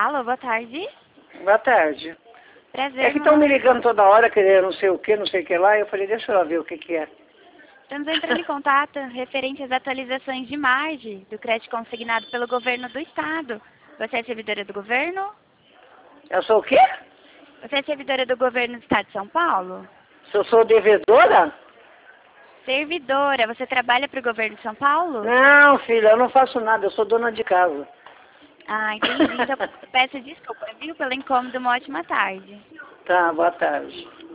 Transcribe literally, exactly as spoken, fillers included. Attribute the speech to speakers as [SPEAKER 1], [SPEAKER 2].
[SPEAKER 1] Alô, boa tarde.
[SPEAKER 2] Boa tarde.
[SPEAKER 1] Prazer.
[SPEAKER 2] É que estão me ligando toda hora, querendo não sei o que, não sei o que lá, e eu falei, deixa eu ver o que que é.
[SPEAKER 1] Estamos entrando em contato referente às atualizações de margem do crédito consignado pelo governo do estado. Você é servidora do governo?
[SPEAKER 2] Eu sou o quê?
[SPEAKER 1] Você é servidora do governo do estado de São Paulo?
[SPEAKER 2] Se eu sou devedora?
[SPEAKER 1] Servidora. Você trabalha para o governo de São Paulo?
[SPEAKER 2] Não, filha, eu não faço nada, eu sou dona de casa.
[SPEAKER 1] Ah, entendi. Então peço desculpa, viu, pelo incômodo. Uma ótima tarde.
[SPEAKER 2] Tá, boa tarde.